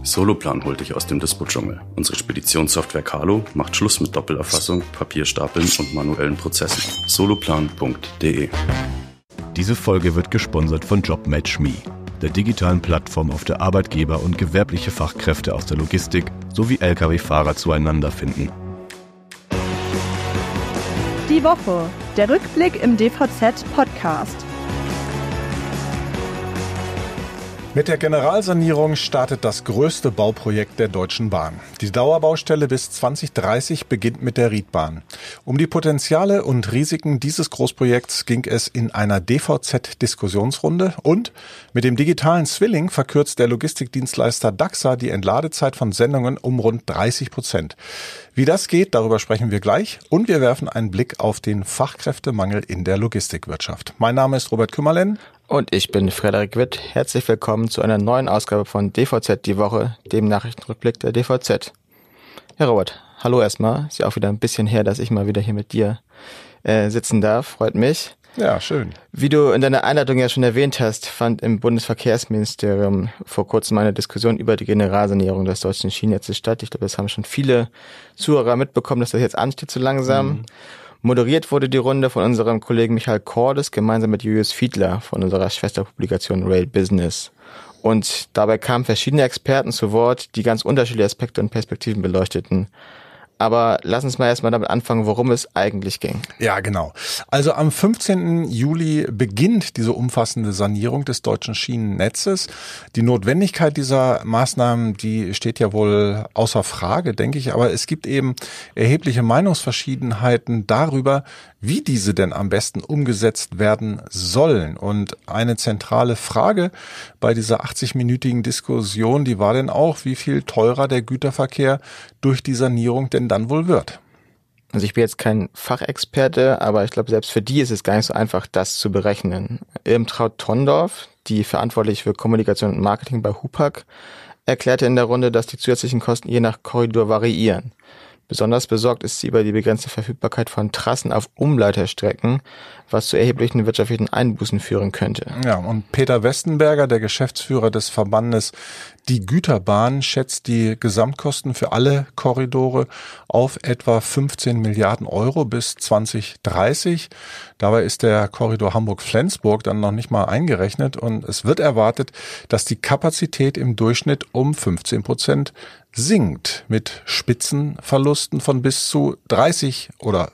Soloplan holt dich aus dem Dispo-Dschungel. Unsere Speditionssoftware Carlo macht Schluss mit Doppelerfassung, Papierstapeln und manuellen Prozessen. Soloplan.de. Diese Folge wird gesponsert von JobMatchMe, der digitalen Plattform, auf der Arbeitgeber und gewerbliche Fachkräfte aus der Logistik sowie Lkw-Fahrer zueinander finden. Die Woche, der Rückblick im DVZ-Podcast. Mit der Generalsanierung startet das größte Bauprojekt der Deutschen Bahn. Die Dauerbaustelle bis 2030 beginnt mit der Riedbahn. Um die Potenziale und Risiken dieses Großprojekts ging es in einer DVZ-Diskussionsrunde und mit dem digitalen Zwilling verkürzt der Logistikdienstleister Daxa die Entladezeit von Sendungen um rund 30%. Wie das geht, darüber sprechen wir gleich und wir werfen einen Blick auf den Fachkräftemangel in der Logistikwirtschaft. Mein Name ist Robert Kümmerlen. Und ich bin Frederik Witt. Herzlich willkommen zu einer neuen Ausgabe von DVZ die Woche, dem Nachrichtenrückblick der DVZ. Herr Robert, hallo erstmal. Ist ja auch wieder ein bisschen her, dass ich mal wieder hier mit dir sitzen darf. Freut mich. Ja, schön. Wie du in deiner Einleitung ja schon erwähnt hast, fand im Bundesverkehrsministerium vor kurzem eine Diskussion über die Generalsanierung des deutschen Schienennetzes statt. Ich glaube, das haben schon viele Zuhörer mitbekommen, dass das jetzt ansteht so langsam. Moderiert wurde die Runde von unserem Kollegen Michael Cordes gemeinsam mit Julius Fiedler von unserer Schwesterpublikation Rail Business. Und dabei kamen verschiedene Experten zu Wort, die ganz unterschiedliche Aspekte und Perspektiven beleuchteten. Aber lass uns mal erstmal damit anfangen, worum es eigentlich ging. Ja, genau. Also am 15. Juli beginnt diese umfassende Sanierung des deutschen Schienennetzes. Die Notwendigkeit dieser Maßnahmen, die steht ja wohl außer Frage, denke ich. Aber es gibt eben erhebliche Meinungsverschiedenheiten darüber, wie diese denn am besten umgesetzt werden sollen. Und eine zentrale Frage bei dieser 80-minütigen Diskussion, die war denn auch, wie viel teurer der Güterverkehr durch die Sanierung denn dann wohl wird. Also ich bin jetzt kein Fachexperte, aber ich glaube, selbst für die ist es gar nicht so einfach, das zu berechnen. Irmtraut Tondorf, die verantwortlich für Kommunikation und Marketing bei Hupac, erklärte in der Runde, dass die zusätzlichen Kosten je nach Korridor variieren. Besonders besorgt ist sie über die begrenzte Verfügbarkeit von Trassen auf Umleiterstrecken, was zu erheblichen wirtschaftlichen Einbußen führen könnte. Ja, und Peter Westenberger, der Geschäftsführer des Verbandes Die Güterbahn, schätzt die Gesamtkosten für alle Korridore auf etwa 15 Milliarden Euro bis 2030. Dabei ist der Korridor Hamburg-Flensburg dann noch nicht mal eingerechnet und es wird erwartet, dass die Kapazität im Durchschnitt um 15% sinkt, mit Spitzenverlusten von bis zu 30 oder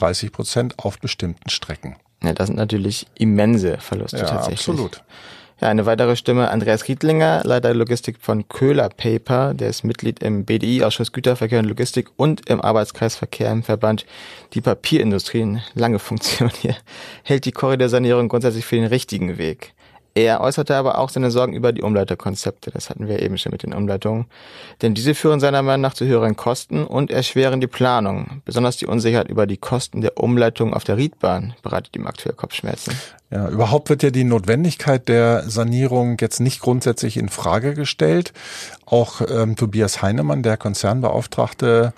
35% auf bestimmten Strecken. Ja, das sind natürlich immense Verluste tatsächlich. Absolut. Ja, eine weitere Stimme, Andreas Riedlinger, Leiter Logistik von Köhler Paper, der ist Mitglied im BDI-Ausschuss Güterverkehr und Logistik und im Arbeitskreis Verkehr im Verband Die Papierindustrie, eine lange Funktion hier, hält die Korridorsanierung grundsätzlich für den richtigen Weg. Er äußerte aber auch seine Sorgen über die Umleiterkonzepte, das hatten wir eben schon mit den Umleitungen, denn diese führen seiner Meinung nach zu höheren Kosten und erschweren die Planung. Besonders die Unsicherheit über die Kosten der Umleitung auf der Riedbahn bereitet ihm aktuell Kopfschmerzen. Ja, überhaupt wird ja die Notwendigkeit der Sanierung jetzt nicht grundsätzlich in Frage gestellt. Auch Tobias Heinemann, der Konzernbeauftragte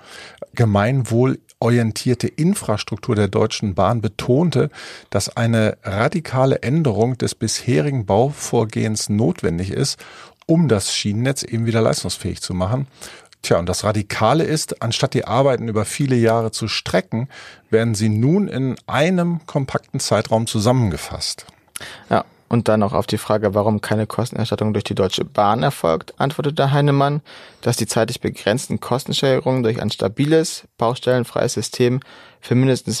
gemeinwohlorientierte Infrastruktur der Deutschen Bahn, betonte, dass eine radikale Änderung des bisherigen Bauvorgehens notwendig ist, um das Schienennetz eben wieder leistungsfähig zu machen. Tja, und das Radikale ist, anstatt die Arbeiten über viele Jahre zu strecken, werden sie nun in einem kompakten Zeitraum zusammengefasst. Ja, und dann noch auf die Frage, warum keine Kostenerstattung durch die Deutsche Bahn erfolgt, antwortete Heinemann, dass die zeitlich begrenzten Kostensteigerungen durch ein stabiles, baustellenfreies System für mindestens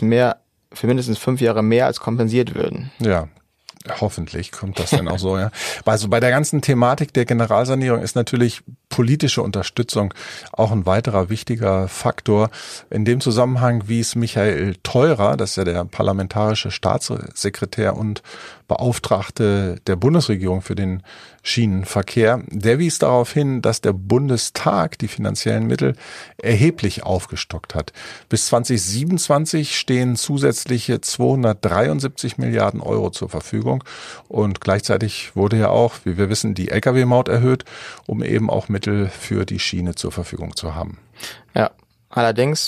5 Jahre mehr als kompensiert würden. Ja. Hoffentlich kommt das dann auch so, ja. Also bei der ganzen Thematik der Generalsanierung ist natürlich politische Unterstützung auch ein weiterer wichtiger Faktor. In dem Zusammenhang wies Michael Theurer, das ist ja der parlamentarische Staatssekretär und Beauftragte der Bundesregierung für den Schienenverkehr, der wies darauf hin, dass der Bundestag die finanziellen Mittel erheblich aufgestockt hat. Bis 2027 stehen zusätzliche 273 Milliarden Euro zur Verfügung und gleichzeitig wurde ja auch, wie wir wissen, die Lkw-Maut erhöht, um eben auch Mittel für die Schiene zur Verfügung zu haben. Ja, allerdings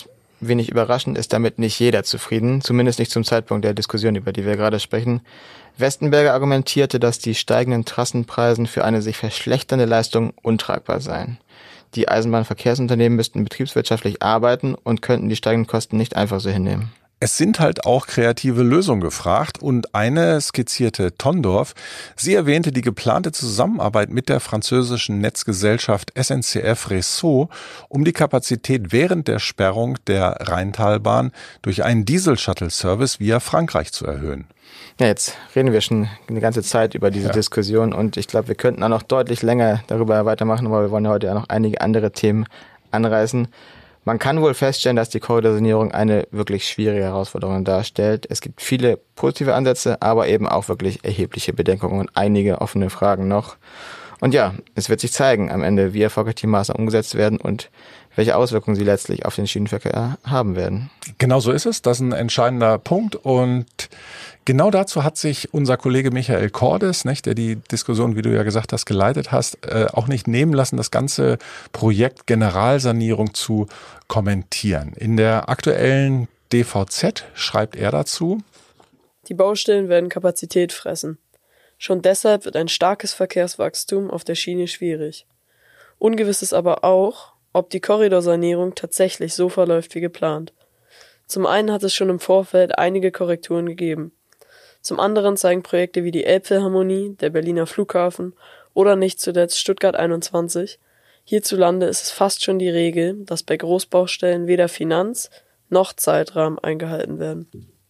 wenig überraschend ist damit nicht jeder zufrieden, zumindest nicht zum Zeitpunkt der Diskussion, über die wir gerade sprechen. Westenberger argumentierte, dass die steigenden Trassenpreise für eine sich verschlechternde Leistung untragbar seien. Die Eisenbahnverkehrsunternehmen müssten betriebswirtschaftlich arbeiten und könnten die steigenden Kosten nicht einfach so hinnehmen. Es sind halt auch kreative Lösungen gefragt und eine skizzierte Tondorf. Sie erwähnte die geplante Zusammenarbeit mit der französischen Netzgesellschaft SNCF Réseau, um die Kapazität während der Sperrung der Rheintalbahn durch einen Diesel-Shuttle-Service via Frankreich zu erhöhen. Ja, jetzt reden wir schon eine ganze Zeit über diese Diskussion und ich glaube, wir könnten auch noch deutlich länger darüber weitermachen, aber wir wollen heute ja noch einige andere Themen anreißen. Man kann wohl feststellen, dass die Korridorsanierung eine wirklich schwierige Herausforderung darstellt. Es gibt viele positive Ansätze, aber eben auch wirklich erhebliche Bedenkungen und einige offene Fragen noch. Und ja, es wird sich zeigen am Ende, wie erfolgreich die Maßnahmen umgesetzt werden und welche Auswirkungen sie letztlich auf den Schienenverkehr haben werden. Genau so ist es. Das ist ein entscheidender Punkt. Und genau dazu hat sich unser Kollege Michael Cordes, der die Diskussion, wie du ja gesagt hast, geleitet hast, auch nicht nehmen lassen, das ganze Projekt Generalsanierung zu kommentieren. In der aktuellen DVZ schreibt er dazu: Die Baustellen werden Kapazität fressen. Schon deshalb wird ein starkes Verkehrswachstum auf der Schiene schwierig. Ungewiss ist aber auch, ob die Korridorsanierung tatsächlich so verläuft wie geplant. Zum einen hat es schon im Vorfeld einige Korrekturen gegeben. Zum anderen zeigen Projekte wie die Elbphilharmonie, der Berliner Flughafen oder nicht zuletzt Stuttgart 21, hierzulande ist es fast schon die Regel, dass bei Großbaustellen weder Finanz- noch Zeitrahmen eingehalten werden.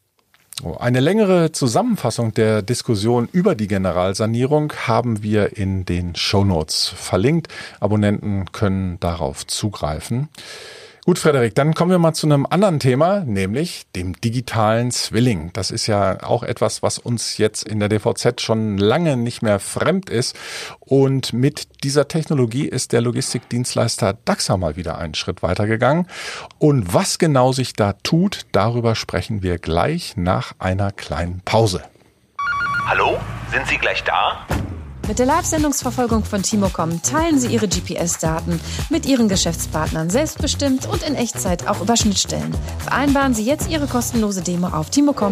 Eine längere Zusammenfassung der Diskussion über die Generalsanierung haben wir in den Shownotes verlinkt. Abonnenten können darauf zugreifen. Gut, Frederik, dann kommen wir mal zu einem anderen Thema, nämlich dem digitalen Zwilling. Das ist ja auch etwas, was uns jetzt in der DVZ schon lange nicht mehr fremd ist. Und mit dieser Technologie ist der Logistikdienstleister Daxa mal wieder einen Schritt weitergegangen. Und was genau sich da tut, darüber sprechen wir gleich nach einer kleinen Pause. Hallo, sind Sie gleich da? Mit der Live-Sendungsverfolgung von Timocom teilen Sie Ihre GPS-Daten mit Ihren Geschäftspartnern selbstbestimmt und in Echtzeit auch über Schnittstellen. Vereinbaren Sie jetzt Ihre kostenlose Demo auf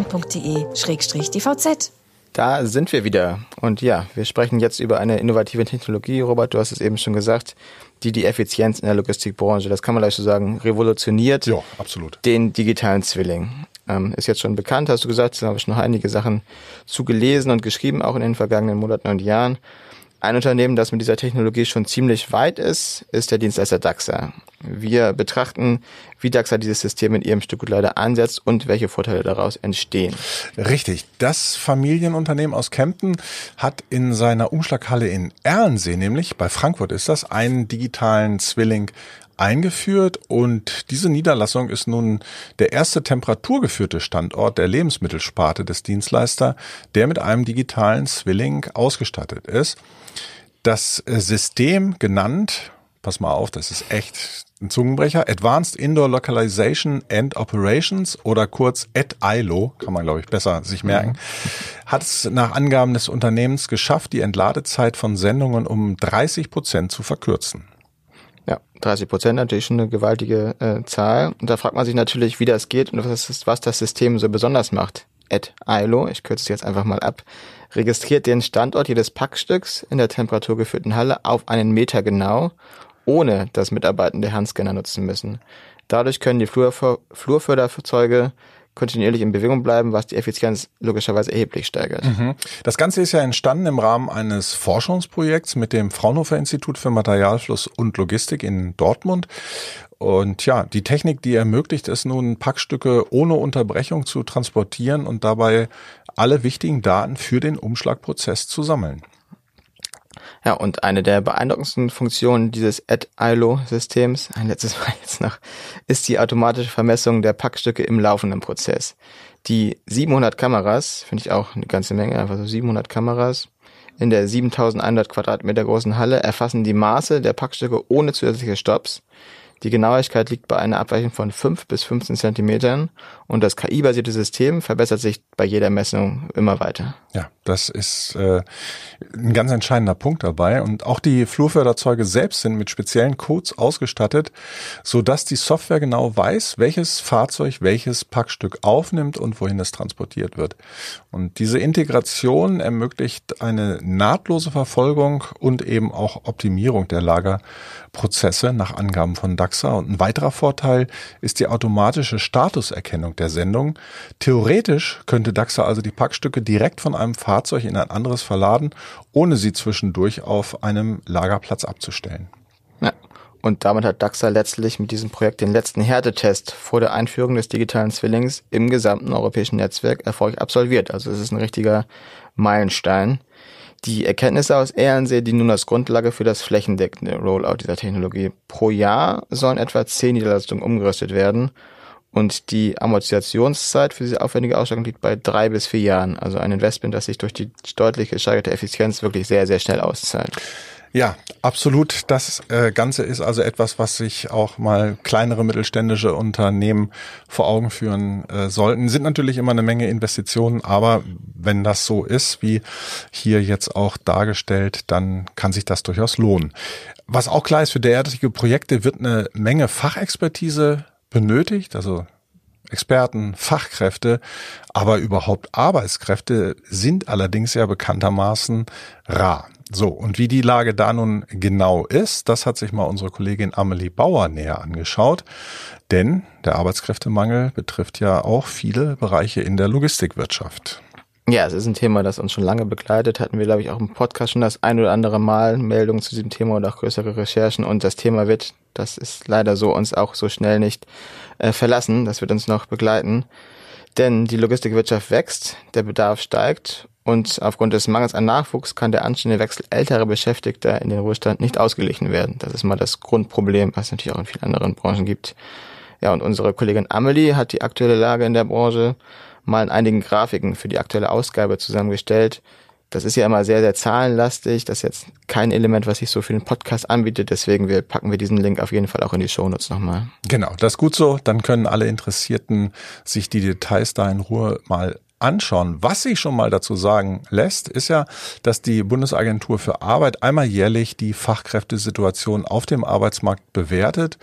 timocom.de/dvz. Da sind wir wieder. Und ja, wir sprechen jetzt über eine innovative Technologie. Robert, du hast es eben schon gesagt, die Effizienz in der Logistikbranche, das kann man gleich so sagen, revolutioniert. Ja, absolut. Den digitalen Zwilling. Ist jetzt schon bekannt, hast du gesagt, da habe ich noch einige Sachen zugelesen und geschrieben, auch in den vergangenen Monaten und Jahren. Ein Unternehmen, das mit dieser Technologie schon ziemlich weit ist der Dienstleister Daxa. Wir betrachten, wie Daxa dieses System in ihrem Stückgutleiter einsetzt und welche Vorteile daraus entstehen. Richtig. Das Familienunternehmen aus Kempten hat in seiner Umschlaghalle in Erlensee, nämlich bei Frankfurt ist das, einen digitalen Zwilling eingeführt und diese Niederlassung ist nun der erste temperaturgeführte Standort der Lebensmittelsparte des Dienstleisters, der mit einem digitalen Zwilling ausgestattet ist. Das System genannt, pass mal auf, das ist echt ein Zungenbrecher, Advanced Indoor Localization and Operations oder kurz ADILO, kann man glaube ich besser sich merken, hat es nach Angaben des Unternehmens geschafft, die Entladezeit von Sendungen um 30% zu verkürzen. Ja, 30% natürlich schon eine gewaltige Zahl. Und da fragt man sich natürlich, wie das geht und was das System so besonders macht. ADILO, ich kürze es jetzt einfach mal ab, registriert den Standort jedes Packstücks in der temperaturgeführten Halle auf einen Meter genau, ohne dass Mitarbeitende Handscanner nutzen müssen. Dadurch können die Flurförderzeuge kontinuierlich in Bewegung bleiben, was die Effizienz logischerweise erheblich steigert. Das Ganze ist ja entstanden im Rahmen eines Forschungsprojekts mit dem Fraunhofer Institut für Materialfluss und Logistik in Dortmund. Und ja, die Technik, die ermöglicht es nun, Packstücke ohne Unterbrechung zu transportieren und dabei alle wichtigen Daten für den Umschlagprozess zu sammeln. Ja, und eine der beeindruckendsten Funktionen dieses ADILO-Systems, ein letztes Mal jetzt noch, ist die automatische Vermessung der Packstücke im laufenden Prozess. Die 700 Kameras, finde ich auch eine ganze Menge, einfach so 700 Kameras, in der 7100 Quadratmeter großen Halle erfassen die Maße der Packstücke ohne zusätzliche Stopps. Die Genauigkeit liegt bei einer Abweichung von 5 bis 15 Zentimetern und das KI-basierte System verbessert sich bei jeder Messung immer weiter. Ja, das ist ein ganz entscheidender Punkt dabei. Und auch die Flurförderzeuge selbst sind mit speziellen Codes ausgestattet, sodass die Software genau weiß, welches Fahrzeug welches Packstück aufnimmt und wohin es transportiert wird. Und diese Integration ermöglicht eine nahtlose Verfolgung und eben auch Optimierung der Lagerprozesse nach Angaben von DAXA. Und ein weiterer Vorteil ist die automatische Statuserkennung der Sendung. Theoretisch könnte DAXA also die Packstücke direkt von einem Fahrzeug in ein anderes verladen, ohne sie zwischendurch auf einem Lagerplatz abzustellen. Ja. Und damit hat DAXA letztlich mit diesem Projekt den letzten Härtetest vor der Einführung des digitalen Zwillings im gesamten europäischen Netzwerk erfolgreich absolviert. Also es ist ein richtiger Meilenstein. Die Erkenntnisse aus Ehrensee dienen nun als Grundlage für das flächendeckende Rollout dieser Technologie. Pro Jahr sollen etwa 10 Niederlassungen umgerüstet werden und die Amortisationszeit für diese aufwendige Ausstattung liegt bei 3 bis 4 Jahren. Also ein Investment, das sich durch die deutlich gesteigerte Effizienz wirklich sehr, sehr schnell auszahlt. Ja, absolut. Das Ganze ist also etwas, was sich auch mal kleinere mittelständische Unternehmen vor Augen führen sollten. Sind natürlich immer eine Menge Investitionen, aber wenn das so ist, wie hier jetzt auch dargestellt, dann kann sich das durchaus lohnen. Was auch klar ist, für derartige Projekte wird eine Menge Fachexpertise benötigt, also Experten, Fachkräfte, aber überhaupt Arbeitskräfte sind allerdings ja bekanntermaßen rar. So, und wie die Lage da nun genau ist, das hat sich mal unsere Kollegin Amelie Bauer näher angeschaut. Denn der Arbeitskräftemangel betrifft ja auch viele Bereiche in der Logistikwirtschaft. Ja, es ist ein Thema, das uns schon lange begleitet. Hatten wir, glaube ich, auch im Podcast schon das ein oder andere Mal Meldungen zu diesem Thema oder auch größere Recherchen. Und das Thema wird, das ist leider so, uns auch so schnell nicht verlassen. Das wird uns noch begleiten. Denn die Logistikwirtschaft wächst, der Bedarf steigt und aufgrund des Mangels an Nachwuchs kann der anstehende Wechsel älterer Beschäftigter in den Ruhestand nicht ausgeglichen werden. Das ist mal das Grundproblem, was es natürlich auch in vielen anderen Branchen gibt. Ja, und unsere Kollegin Amelie hat die aktuelle Lage in der Branche mal in einigen Grafiken für die aktuelle Ausgabe zusammengestellt. Das ist ja immer sehr, sehr zahlenlastig. Das ist jetzt kein Element, was sich so für den Podcast anbietet. Deswegen packen wir diesen Link auf jeden Fall auch in die Shownotes nochmal. Genau, das ist gut so. Dann können alle Interessierten sich die Details da in Ruhe mal anschauen. Was sich schon mal dazu sagen lässt, ist ja, dass die Bundesagentur für Arbeit einmal jährlich die Fachkräftesituation auf dem Arbeitsmarkt bewertet.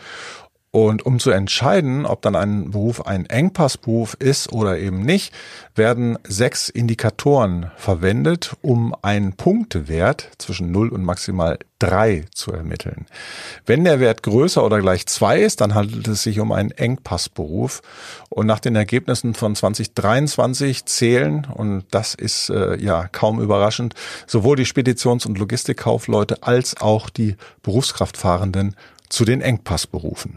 Und um zu entscheiden, ob dann ein Beruf ein Engpassberuf ist oder eben nicht, werden 6 Indikatoren verwendet, um einen Punktewert zwischen 0 und maximal 3 zu ermitteln. Wenn der Wert größer oder gleich 2 ist, dann handelt es sich um einen Engpassberuf. Und nach den Ergebnissen von 2023 zählen, und das ist ja kaum überraschend, sowohl die Speditions- und Logistikkaufleute als auch die Berufskraftfahrenden zu den Engpassberufen.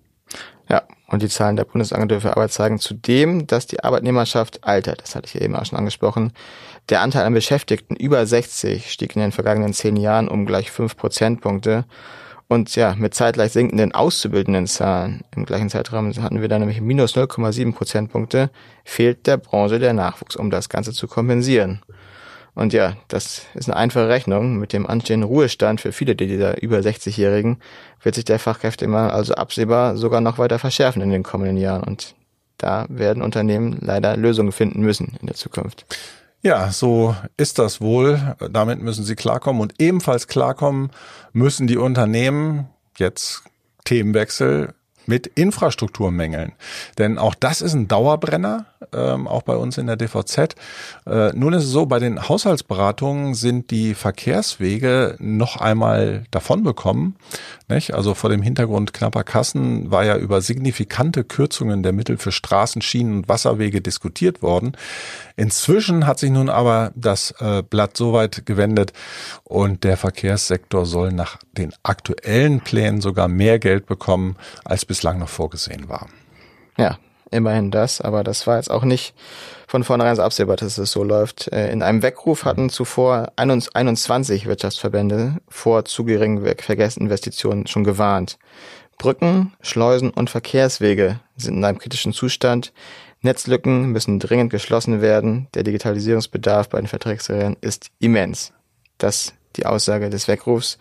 Ja, und die Zahlen der Bundesagentur für Arbeit zeigen zudem, dass die Arbeitnehmerschaft altert. Das hatte ich ja eben auch schon angesprochen. Der Anteil an Beschäftigten über 60 stieg in den vergangenen 10 Jahren um gleich 5 Prozentpunkte. Und ja, mit zeitgleich sinkenden Auszubildendenzahlen im gleichen Zeitraum hatten wir dann nämlich minus 0,7 Prozentpunkte, fehlt der Branche der Nachwuchs, um das Ganze zu kompensieren. Und ja, das ist eine einfache Rechnung. Mit dem anstehenden Ruhestand für viele dieser über 60-Jährigen wird sich der Fachkräftemangel also absehbar sogar noch weiter verschärfen in den kommenden Jahren. Und da werden Unternehmen leider Lösungen finden müssen in der Zukunft. Ja, so ist das wohl. Damit müssen sie klarkommen. Und ebenfalls klarkommen müssen die Unternehmen, jetzt Themenwechsel, mit Infrastrukturmängeln. Denn auch das ist ein Dauerbrenner, auch bei uns in der DVZ. Nun ist es so, bei den Haushaltsberatungen sind die Verkehrswege noch einmal davonbekommen. Nicht? Also vor dem Hintergrund knapper Kassen war ja über signifikante Kürzungen der Mittel für Straßen, Schienen und Wasserwege diskutiert worden. Inzwischen hat sich nun aber das Blatt so weit gewendet und der Verkehrssektor soll nach den aktuellen Plänen sogar mehr Geld bekommen, als bislang noch vorgesehen war. Ja, immerhin das, aber das war jetzt auch nicht von vornherein so absehbar, dass es so läuft. In einem Weckruf hatten zuvor 21 Wirtschaftsverbände vor zu geringen Verkehrsinvestitionen schon gewarnt. Brücken, Schleusen und Verkehrswege sind in einem kritischen Zustand. Netzlücken müssen dringend geschlossen werden. Der Digitalisierungsbedarf bei den Vertragsserien ist immens. Das ist die Aussage des Weckrufs.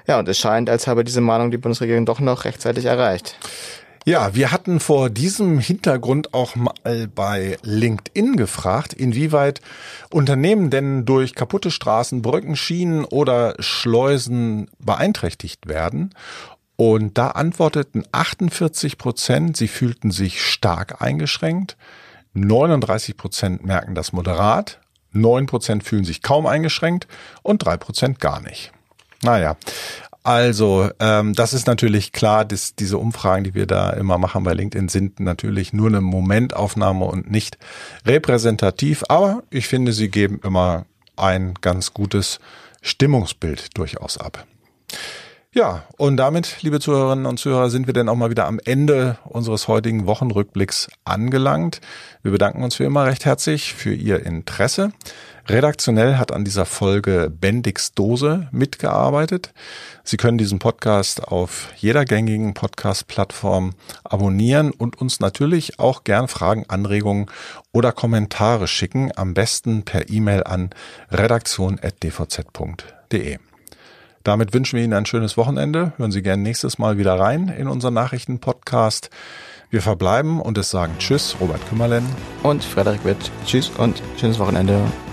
Ja, und es scheint, als habe diese Mahnung die Bundesregierung doch noch rechtzeitig erreicht. Ja, wir hatten vor diesem Hintergrund auch mal bei LinkedIn gefragt, inwieweit Unternehmen denn durch kaputte Straßen, Brücken, Schienen oder Schleusen beeinträchtigt werden. Und da antworteten 48%, sie fühlten sich stark eingeschränkt, 39% merken das moderat, 9% fühlen sich kaum eingeschränkt und 3% gar nicht. Naja. Also, das ist natürlich klar, dass diese Umfragen, die wir da immer machen bei LinkedIn, sind natürlich nur eine Momentaufnahme und nicht repräsentativ. Aber ich finde, sie geben immer ein ganz gutes Stimmungsbild durchaus ab. Ja, und damit, liebe Zuhörerinnen und Zuhörer, sind wir dann auch mal wieder am Ende unseres heutigen Wochenrückblicks angelangt. Wir bedanken uns wie immer recht herzlich für Ihr Interesse. Redaktionell hat an dieser Folge Bendix Dose mitgearbeitet. Sie können diesen Podcast auf jeder gängigen Podcast-Plattform abonnieren und uns natürlich auch gern Fragen, Anregungen oder Kommentare schicken. Am besten per E-Mail an redaktion@dvz.de. Damit wünschen wir Ihnen ein schönes Wochenende. Hören Sie gerne nächstes Mal wieder rein in unseren Nachrichten-Podcast. Wir verbleiben und es sagen Tschüss, Robert Kümmerlen und Frederik Witt. Tschüss und schönes Wochenende.